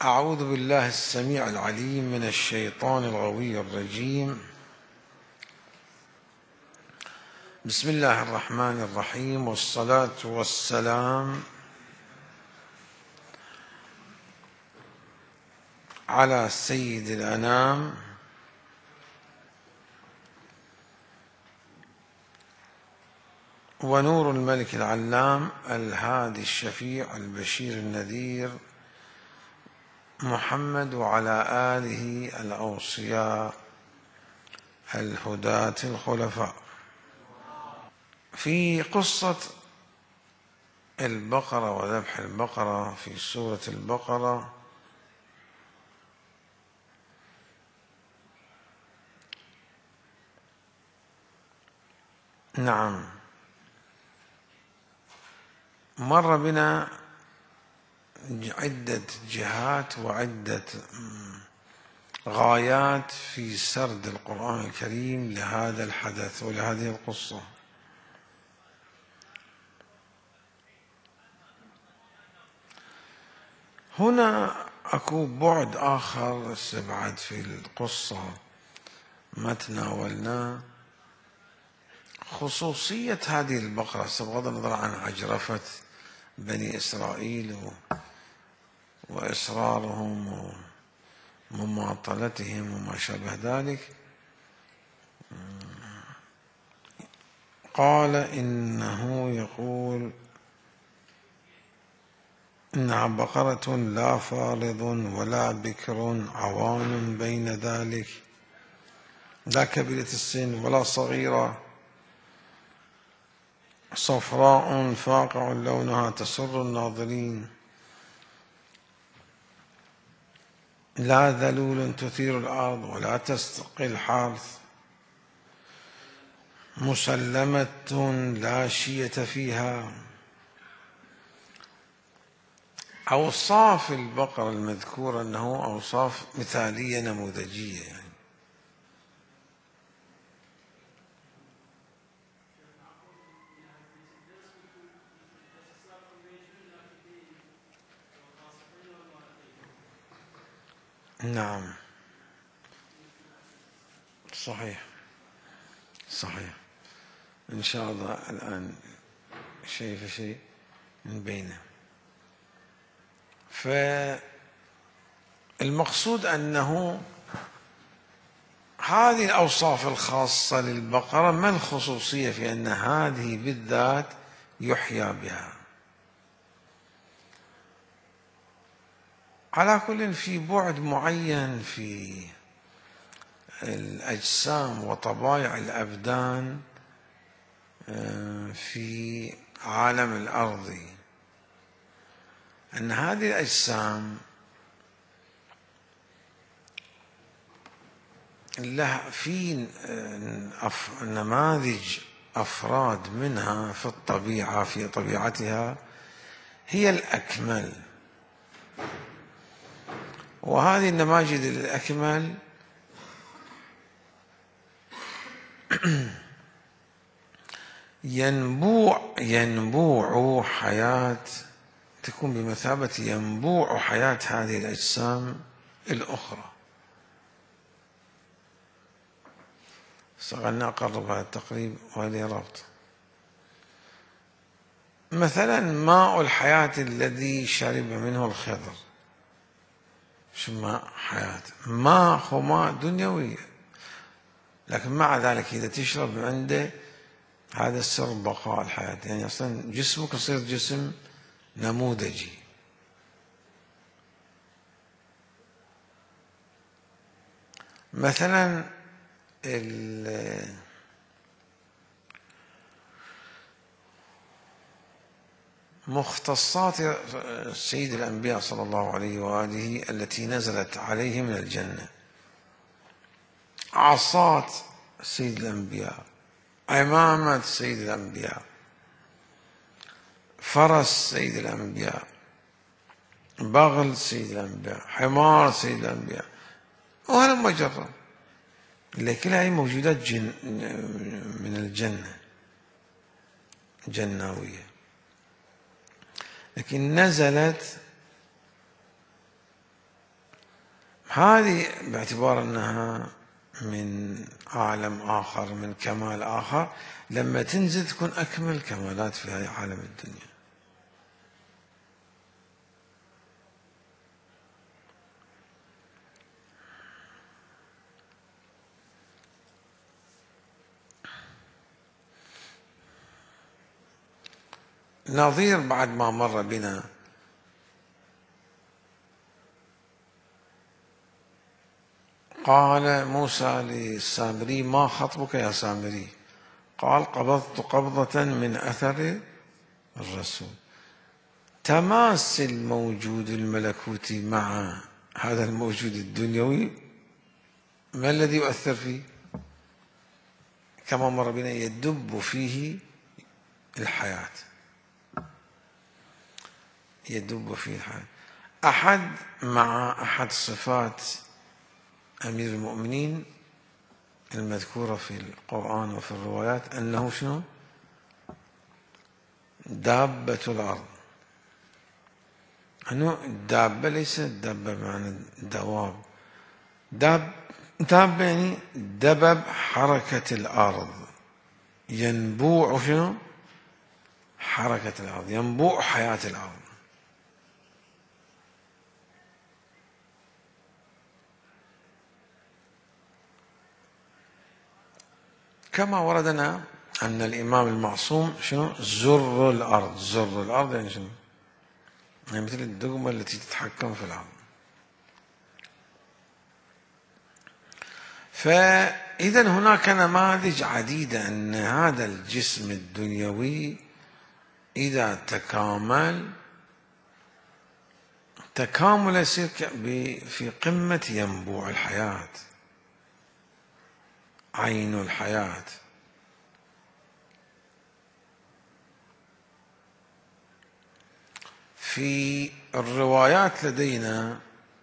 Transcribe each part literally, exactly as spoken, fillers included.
أعوذ بالله السميع العليم من الشيطان الغوي الرجيم. بسم الله الرحمن الرحيم، والصلاة والسلام على سيد الأنام ونور الملك العلام الهادي الشفيع البشير النذير محمد، وعلى آله الأوصياء الهداة الخلفاء. في قصة البقرة وذبح البقرة في سورة البقرة نعم مر بنا عدة جهات وعدة غايات في سرد القرآن الكريم لهذا الحدث ولهذه القصة. هنا أكو بعد آخر بعد في القصة ما تناولناه، خصوصية هذه البقرة بغض النظر عن عجرفة بني إسرائيل وإصرارهم ومماطلتهم وما شابه ذلك. قال إنه يقول إنها بقرة لا فارض ولا بكر عوان بين ذلك، لا كبيرة السن ولا صغيرة، صفراء فاقع لونها تسر الناظرين، لا ذلول تثير الأرض ولا تستقي الحرث، مسلمة لا شية فيها. أوصاف البقرة المذكورة أنه أوصاف مثالية نموذجية، يعني نعم صحيح صحيح. إن شاء الله الآن شيء في شيء من بينه. فالمقصود أنه هذه الأوصاف الخاصة للبقرة، ما الخصوصية في أن هذه بالذات يحيى بها؟ على كل في بعد معين في الأجسام وطبائع الأبدان في عالم الأرض، أن هذه الأجسام لها في نماذج أفراد منها في الطبيعة في طبيعتها هي الأكمل، وهذه النماذج الأكمل ينبوع ينبوع حياة تكون بمثابة ينبوع حياة هذه الأجسام الأخرى. استغلنا أقرب هذا التقريب وهذه ربط. مثلا ماء الحياة الذي شرب منه الخضر، شو ماء حياة؟ ماء هو ماء دنيوي، لكن مع ذلك إذا تشرب عنده هذا سر بقاء الحياة، يعني أصلا جسمك يصير جسم نموذجي. مثلا مختصات سيد الأنبياء صلى الله عليه وآله التي نزلت عليه من الجنة، عصاة سيد الأنبياء، عمامة سيد الأنبياء، فرس سيد الأنبياء، بغل سيد الأنبياء، حمار سيد الأنبياء، وهذا مجرد، لكن هذه موجودات جن من الجنة جناوية، لكن نزلت هذه باعتبار أنها من عالم آخر، من كمال آخر، لما تنزل تكون أكمل كمالات في هذا عالم الدنيا. نظير بعد ما مر بنا قال موسى للسامري: ما خطبك يا سامري؟ قال: قبضت قبضة من أثر الرسول. تماس الموجود الملكوتي مع هذا الموجود الدنيوي، ما الذي يؤثر فيه؟ كما مر بنا يدب فيه الحياة، يدب فيه الحياة. أحد مع أحد صفات أمير المؤمنين المذكورة في القرآن وفي الروايات أنه شنو؟ دابة الأرض. أنه الدابة ليست دابة بمعنى دواب، داب دابة يعني دبب حركة الأرض، ينبوع شنو؟ حركة الأرض، ينبوع حياة الأرض. كما وردنا أن الإمام المعصوم شنو؟ زر الأرض. زر الأرض يعني شنو؟ يعني مثل الدقمة التي تتحكم في الأرض. فإذا هناك نماذج عديدة أن هذا الجسم الدنيوي إذا تكامل تكامل يصير في قمة ينبوع الحياة، عين الحياة. في الروايات لدينا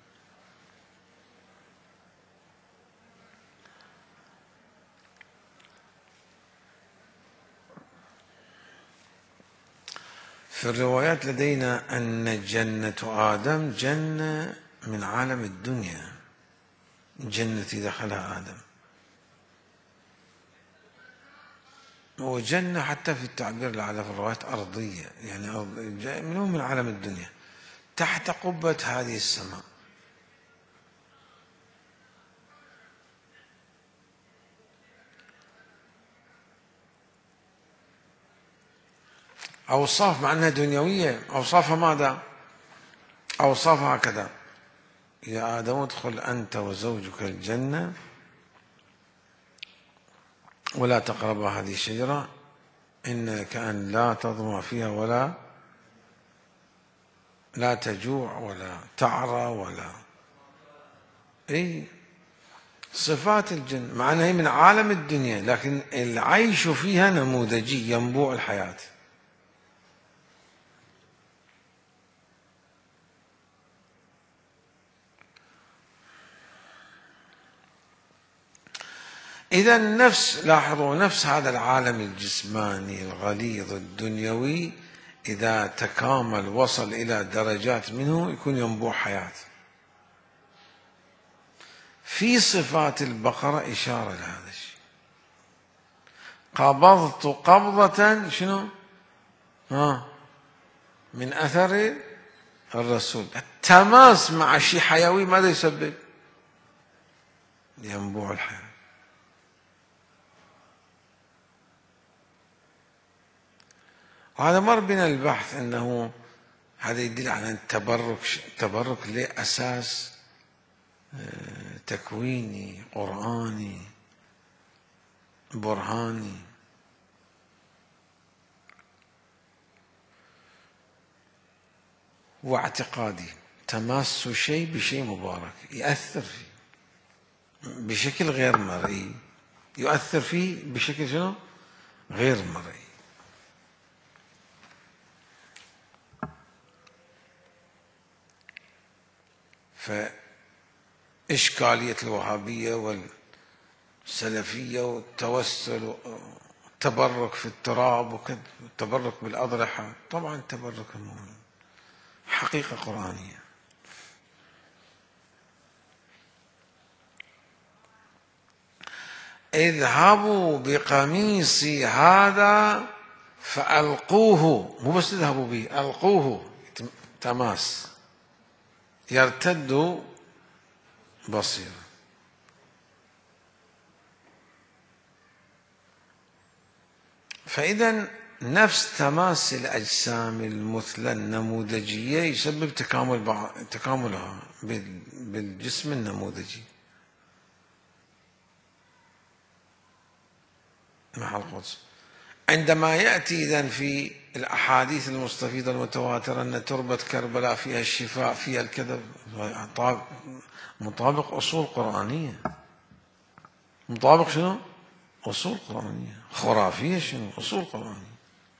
في الروايات لدينا أن جنة آدم جنة من عالم الدنيا، جنة دخلها آدم، وجنة حتى في التعبير العادة في الروايات أرضية، يعني منه من عالم الدنيا تحت قبة هذه السماء. أوصاف مع أنها دنيوية، أوصافها ماذا؟ أوصافها هكذا: يا آدم ادخل أنت وزوجك الجنة ولا تقربا هذه الشجرة إنك أن لا تظمأ فيها ولا لا تجوع ولا تعرى ولا أي صفات الجنة، مع أنها من عالم الدنيا لكن العيش فيها نموذجي، ينبوع الحياة. إذا نفس لاحظوا نفس هذا العالم الجسماني الغليظ الدنيوي إذا تكامل وصل إلى درجات منه يكون ينبوع حياة. في صفات البقرة إشارة لهذا الشيء: قبضت قبضة شنو؟ ها من أثر الرسول. التماس مع شيء حيوي ماذا يسبب؟ ينبوع الحياة. وهذا مر بنا البحث أنه هذا يدل على التبرك. التبرك له أساس تكويني قرآني برهاني. واعتقادي تماس شيء بشيء مبارك يأثر فيه بشكل غير مرئي، يؤثر فيه بشكل شنو؟ غير مرئي. فإشكالية الوهابية والسلفية والتوسل والتبرك في التراب والتبرك بالأضرحة، طبعا التبرك المؤمن حقيقة قرآنية. اذهبوا بقميصي هذا فألقوه، مو بس اذهبوا به، ألقوه تماس يرتد بصيرا. فإذا نفس تماس الأجسام المثلى النموذجية يسبب تكامل بعض تكاملها بالجسم النموذجي مع القدس. عندما يأتي إذن في الأحاديث المستفيضة المتواترة أن تربة كربلاء فيها الشفاء فيها الكذب، مطابق أصول قرآنية. مطابق شنو؟ أصول قرآنية. خرافية شنو؟ أصول قرآنية.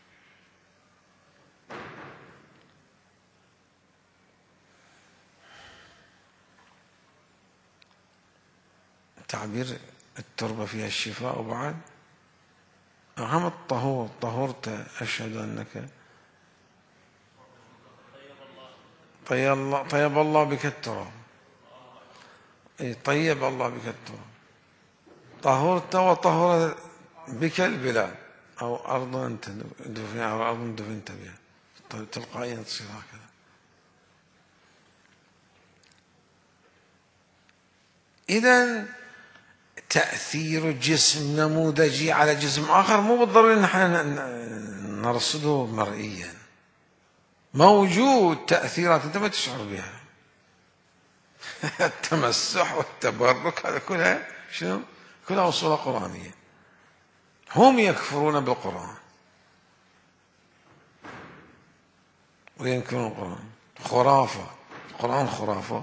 تعبير التربة فيها الشفاء وبعد أهم الطهور، طهرت أشهد أنك طيب الله طيب الله بك التراب، أي طيب الله بك التراب. طهرت وطهر بك البلاد أو أرض أنت دفن أو أرض دفنت بها، تلقائيا تصير هكذا. إذن تأثير جسم نموذجي على جسم آخر مو بالضروري أن نحن نرصده مرئيا، موجود تأثيرات أنت ما تشعر بها. التمسح والتبرك هذا كلها شنو؟ كلها أصول قرآنية. هم يكفرون بالقرآن وينكرون القرآن، خرافة، القرآن خرافة.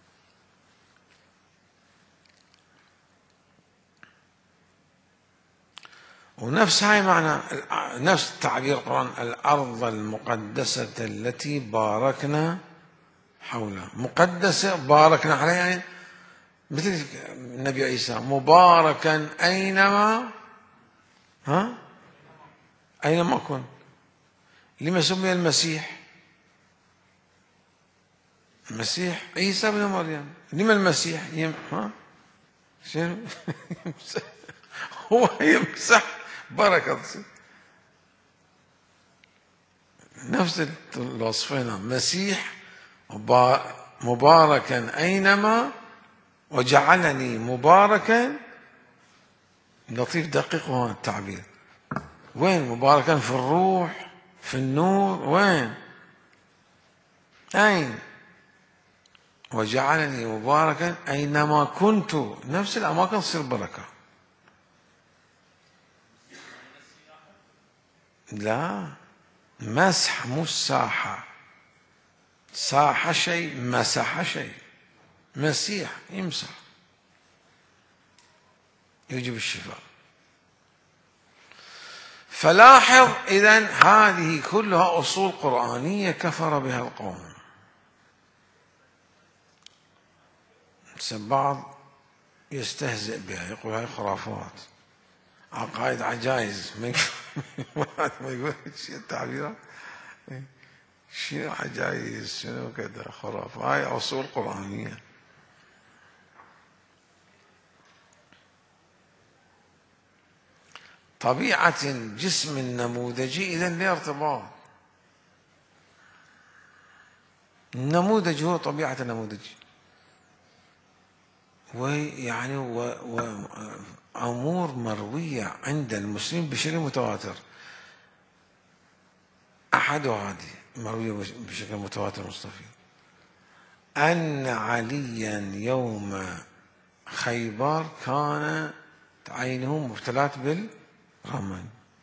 ونفس هاي معنى نفس تعبير القرآن الأرض المقدسة التي باركنا حولها. مقدسة باركنا عليها يعني مثل النبي عيسى مباركا أينما ها أينما كن. لما سمي المسيح؟ المسيح عيسى بن مريم. لما المسيح يم ها شنو؟ هو يمسح بركة. نفس الوصفين، مسيح مباركا أينما وجعلني مباركا. لطيف دقيق هو التعبير. وين مباركا؟ في الروح، في النور، وين؟ أين؟ وجعلني مباركا أينما كنت. نفس الأماكن تصير بركة. لا، مسح مو ساحة. ساحة شيء، مسح شيء. مسيح يمسح يجب الشفاء. فلاحظ إذن هذه كلها أصول قرآنية كفر بها القوم. بعض يستهزئ بها، يقول هاي خرافات، عقائد عجائز. ما يقول شيء التعبيرات شيء عجائز شنو كذا خرافة. هاي أصول قرآنية. طبيعة الجسم النموذجي إذن لا ارتباط. النموذج هو طبيعة النموذج، ويعني وأمور مروية عند المسلمين بشكل متواتر. أحد هذه مروية بشكل متواتر مستفيض أن عليا يوم خيبر كان عينه مبتلات بالرمل.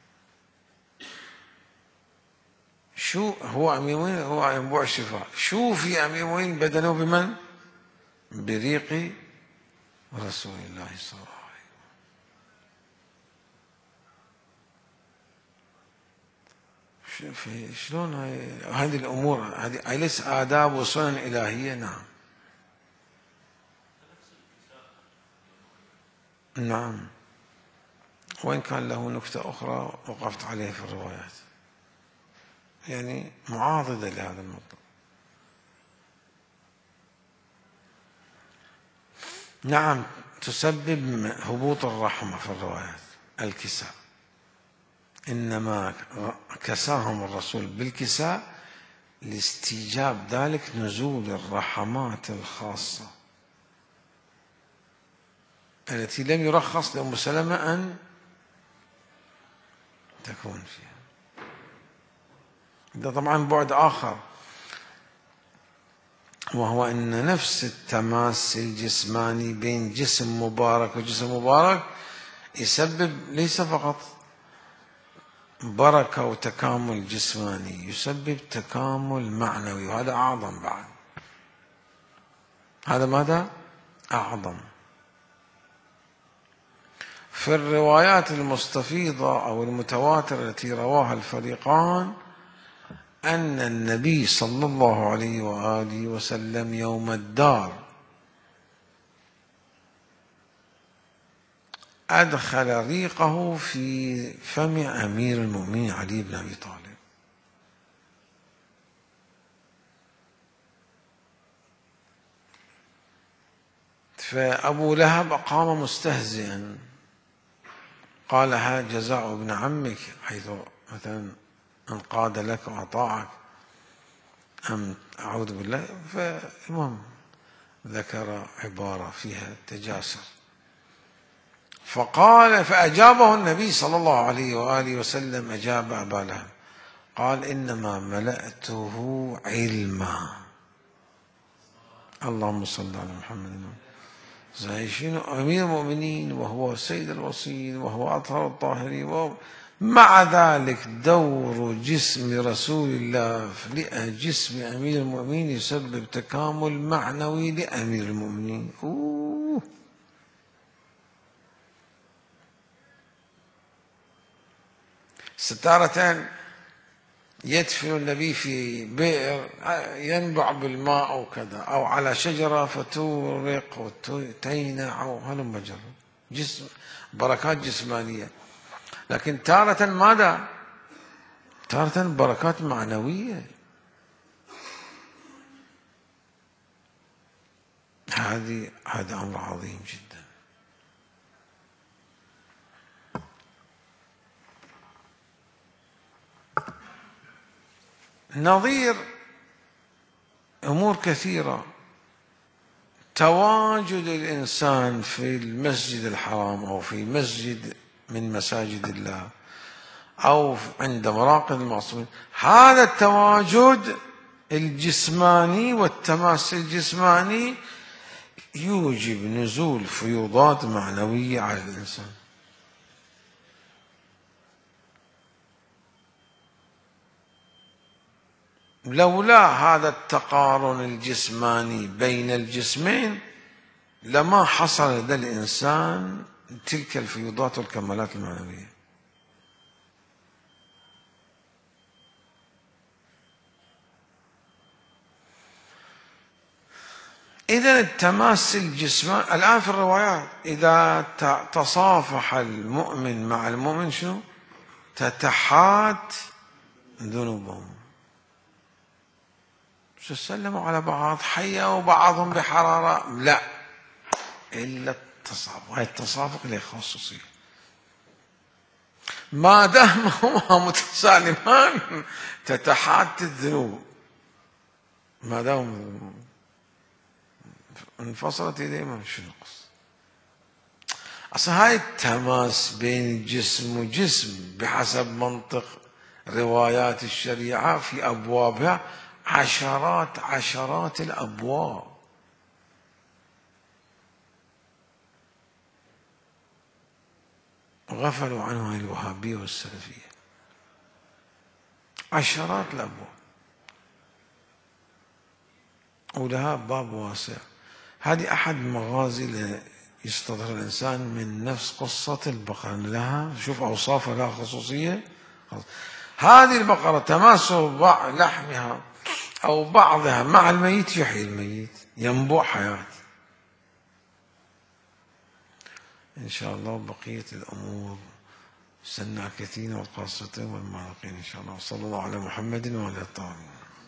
شو هو أمير المؤمنين، هو ينبوع الشفاء. شو في أمير المؤمنين بدنه بمن؟ بريق رسول الله صلى الله عليه وسلم. شلون هاي هذه الأمور؟ هذه ليس آداب وسنن إلهية. نعم نعم. وإن كان له نكتة أخرى وقفت عليها في الروايات، يعني معاضدة لهذا المطلب. نعم تسبب هبوط الرحمة في الروايات، الكساء، إنما كساهم الرسول بالكساء لاستيجاب ذلك نزول الرحمات الخاصة التي لم يرخص لأم سلمة أن تكون فيها. ده طبعا بعد آخر، وهو أن نفس التماس الجسماني بين جسم مبارك وجسم مبارك يسبب ليس فقط بركة وتكامل جسماني، يسبب تكامل معنوي، وهذا أعظم بعد. هذا ماذا؟ أعظم. في الروايات المستفيضة أو المتواترة التي رواها الفريقان أن النبي صلى الله عليه وآله وسلم يوم الدار أدخل ريقه في فم أمير المؤمنين علي بن أبي طالب. فأبو لهب قام مستهزئا، قال: ها جزاء ابن عمك، حيث مثلا انقاد لك وأطاعك، أم أعوذ بالله. فالمهم ذكر عبارة فيها تجاسر، فقال فأجابه النبي صلى الله عليه وآله وسلم، أجاب أبا لهب قال: إنما ملأته علما. اللهم صل على محمد. زين أمير المؤمنين وهو سيد الوصيين وهو أطهر الطاهرين، مع ذلك دور جسم رسول الله لجسم أمير المؤمنين يسبب تكامل معنوي لأمير المؤمنين. أوه. ستارة يدفن النبي في بئر ينبع بالماء أو كذا، أو على شجرة فتورق وتينع أو هلم مجرى، جسم بركات جسمانية. لكن تارة ماذا؟ تارة بركات معنوية. هذه هذا أمر عظيم جدا. نظير أمور كثيرة، تواجد الإنسان في المسجد الحرام أو في مسجد من مساجد الله أو عند مراقد المعصومين، هذا التواجد الجسماني والتماس الجسماني يوجب نزول فيوضات معنوية على الإنسان. لولا هذا التقارن الجسماني بين الجسمين لما حصل لدى الإنسان تلك الفيوضات والكمالات المعنوية. إذن التماس الجسماني الآن في الروايات، إذا تصافح المؤمن مع المؤمن شنو؟ تتحات ذنوبهم، سلموا على بعض، حيوا بعضهم بحرارة، لا، إلا التصافق. هاي التصافق له خصوصية، ما دام هما متسالمان تتحات الذنوب، ما دام انفصلت إليهما شو نقص. أصلا هاي التماس بين جسم وجسم بحسب منطق روايات الشريعة في أبوابها عشرات عشرات الأبواب. غفلوا عنها الوهابية والسلفية، عشرات الأبواب، ولها باب واسع. هذه أحد مغازي يستظهر الإنسان من نفس قصة البقرة، لها شوف أوصافها لها خصوصية. هذه البقرة تماس لحمها أو بعضها مع الميت يحيي الميت، ينبوع حياة. إن شاء الله بقية الأمور سنة كثيرة والقاصتين والمعرقين إن شاء الله. صلى الله على محمد وعلى الطاهرين.